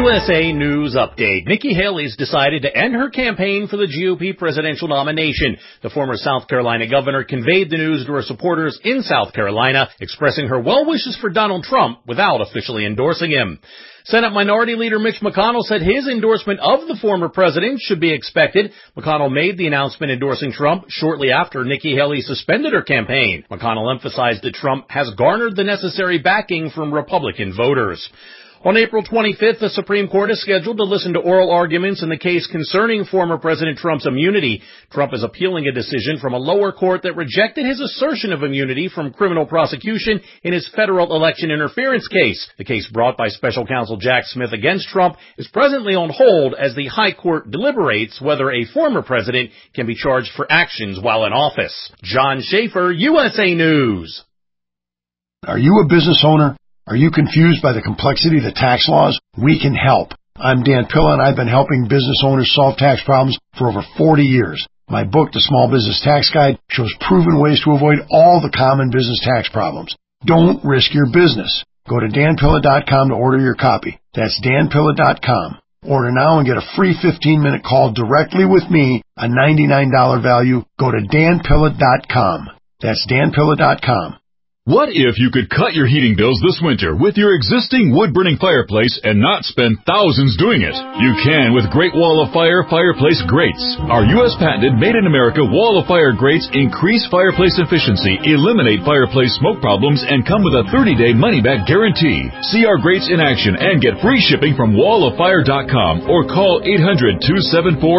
USA News Update. Nikki Haley's decided to end her campaign for the GOP presidential nomination. The former South Carolina governor conveyed the news to her supporters in South Carolina, expressing her well wishes for Donald Trump without officially endorsing him. Senate Minority Leader Mitch McConnell said his endorsement of the former president should be expected. McConnell made the announcement endorsing Trump shortly after Nikki Haley suspended her campaign. McConnell emphasized that Trump has garnered the necessary backing from Republican voters. On April 25th, the Supreme Court is scheduled to listen to oral arguments in the case concerning former President Trump's immunity. Trump is appealing a decision from a lower court that rejected his assertion of immunity from criminal prosecution in his federal election interference case. The case brought by special counsel Jack Smith against Trump is presently on hold as the High Court deliberates whether a former president can be charged for actions while in office. John Schaefer, USA News. Are you a business owner? Are you confused by the complexity of the tax laws? We can help. I'm Dan Pilla, and I've been helping business owners solve tax problems for over 40 years. My book, The Small Business Tax Guide, shows proven ways to avoid all the common business tax problems. Don't risk your business. Go to danpilla.com to order your copy. That's danpilla.com. Order now and get a free 15-minute call directly with me, a $99 value. Go to danpilla.com. That's danpilla.com. What if you could cut your heating bills this winter with your existing wood-burning fireplace and not spend thousands doing it? You can with Great Wall of Fire fireplace grates. Our U.S. patented made-in-America Wall of Fire grates increase fireplace efficiency, eliminate fireplace smoke problems, and come with a 30-day money-back guarantee. See our grates in action and get free shipping from walloffire.com or call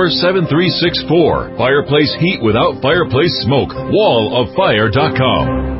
800-274-7364. Fireplace heat without fireplace smoke. walloffire.com.